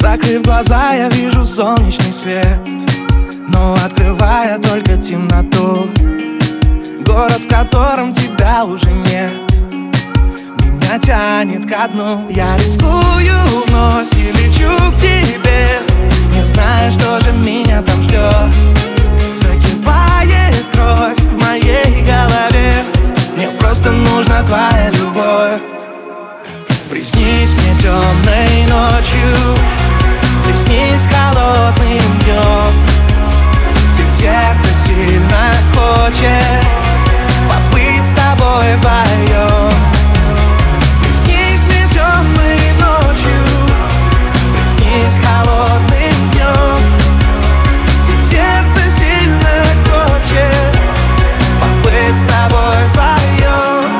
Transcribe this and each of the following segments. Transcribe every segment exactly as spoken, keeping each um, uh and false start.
Закрыв глаза, я вижу солнечный свет, но открывая только темноту. Город, в котором тебя уже нет, меня тянет ко дну. Я рискую вновь и лечу к тебе, не зная, что же меня там ждет. Закипает кровь в моей голове, мне просто нужна твоя любовь. Приснись мне темной ночью, приснись холодным днем, ведь сердце сильно хочет побыть с тобой вдвоем. Приснись мне темной ночью, приснись холодным днем, ведь сердце сильно хочет побыть с тобой вдвоем.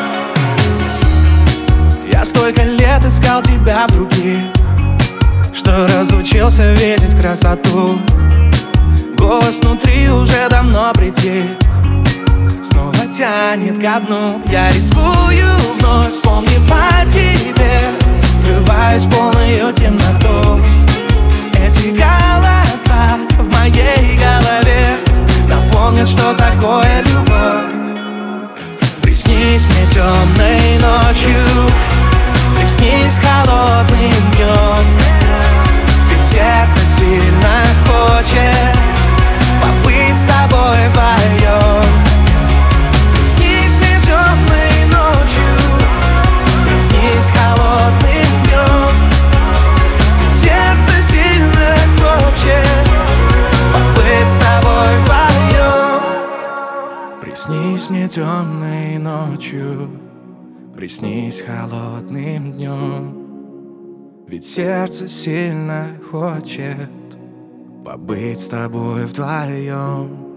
Я столько лет искал тебя в других, что разучился видеть красоту. Голос внутри уже давно притих, снова тянет ко дну. Я рискую вновь, вспомнив о тебе, срываюсь в полную темноту. Эти голоса в моей голове напомнят, что такое любовь. Приснись мне темной ночью, приснись холодным днем, ведь сердце сильно хочет побыть с тобой вдвоем. Приснись мне темной ночью, приснись холодным днем, ведь сердце сильно хочет побыть с тобой вдвоем. Приснись мне темной ночью, приснись холодным днем, ведь сердце сильно хочет побыть с тобой вдвоем.